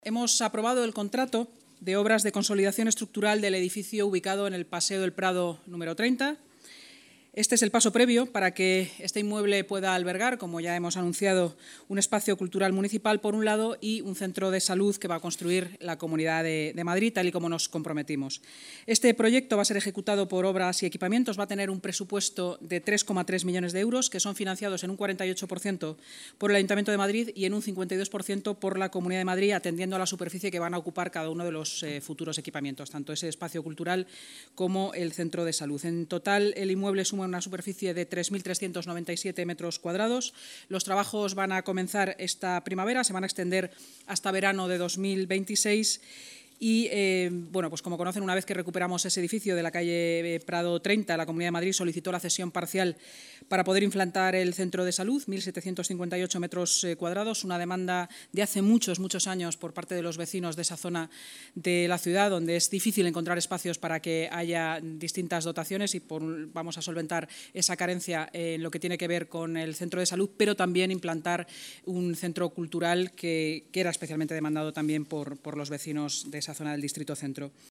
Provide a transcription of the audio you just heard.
Hemos aprobado el contrato de obras de consolidación estructural del edificio ubicado en el Paseo del Prado número 30. Este es el paso previo para que este inmueble pueda albergar, como ya hemos anunciado, un espacio cultural municipal por un lado y un centro de salud que va a construir la Comunidad de Madrid, tal y como nos comprometimos. Este proyecto va a ser ejecutado por Obras y Equipamientos, va a tener un presupuesto de 3,3 millones de euros, que son financiados en un 48% por el Ayuntamiento de Madrid y en un 52% por la Comunidad de Madrid, atendiendo a la superficie que van a ocupar cada uno de los futuros equipamientos, tanto ese espacio cultural como el centro de salud. En total, el inmueble suma una superficie de 3.397 metros cuadrados. Los trabajos van a comenzar esta primavera, se van a extender hasta verano de 2026. Y, pues como conocen, una vez que recuperamos ese edificio de la calle Prado 30, la Comunidad de Madrid solicitó la cesión parcial para poder implantar el centro de salud, 1.758 metros cuadrados, una demanda de hace muchos años por parte de los vecinos de esa zona de la ciudad, donde es difícil encontrar espacios para que haya distintas dotaciones y vamos a solventar esa carencia en lo que tiene que ver con el centro de salud, pero también implantar un centro cultural que era especialmente demandado también por los vecinos de esa zona del Distrito Centro.